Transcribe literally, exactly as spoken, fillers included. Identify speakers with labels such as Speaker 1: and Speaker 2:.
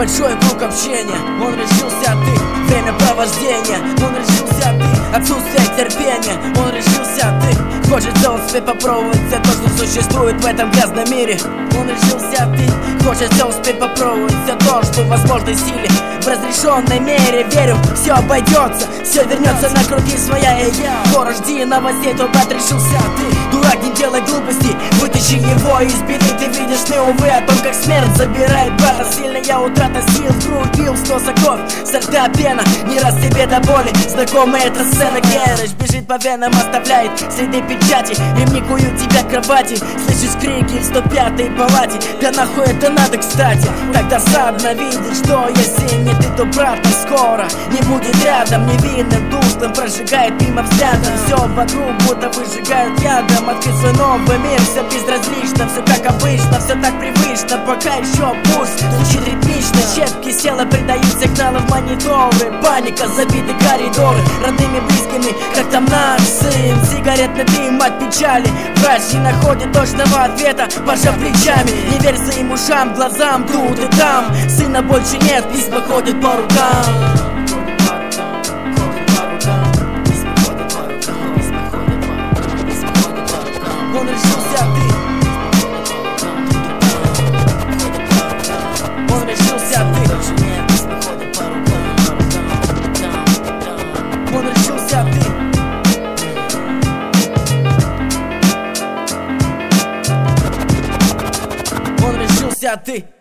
Speaker 1: небольшой круг общения. Он решился, а ты времяпровождение. Он решился, а ты отсутствие терпения. Он решился, а ты хочется успеть попробовать все то, что существует в этом грязном мире. Он решился, а ты хочется успеть попробовать все то, что в возможной силе, в разрешенной мере. Верю, все обойдется, все вернется на круги своя. И я, кто рожди новостей, тот брат решился, а ты дурак, не делай глупостей, вытащи его из беды. Ты видишь, не увы, о том, как смерть забирает брата. Сильная утрата сил, вдруг бил сто соков, со рта пена, не раз тебе до боли знакомая эта сцена. Герыч бежит по венам, оставляет следы печати. Ремни куют тебя к кровати, слышишь крики в сто пятой палате. Да нахуй это надо, кстати? Так досадно видеть, что если не ты, то брата скоро не будет рядом. Невинным, тусклым прожигает мимо взглядом. Все вокруг будто выжигают ядом. Открыть свой новый мир, все безразлично, все как обычно, все так привычно. Пока еще пусть звучит ритмично, щепки села придают сигналов мониторы. Паника, забиты коридоры родными, близкими, как там наш сын. Сигаретный дым от печали, врач не находит точного ответа, пожав плечами. Не верь своим ушам, глазам, тут и там. Сына больше нет, письма ходят по рукам. Он решился, а ты. Он решился, а ты. Он решился, а ты. Он решился, а ты.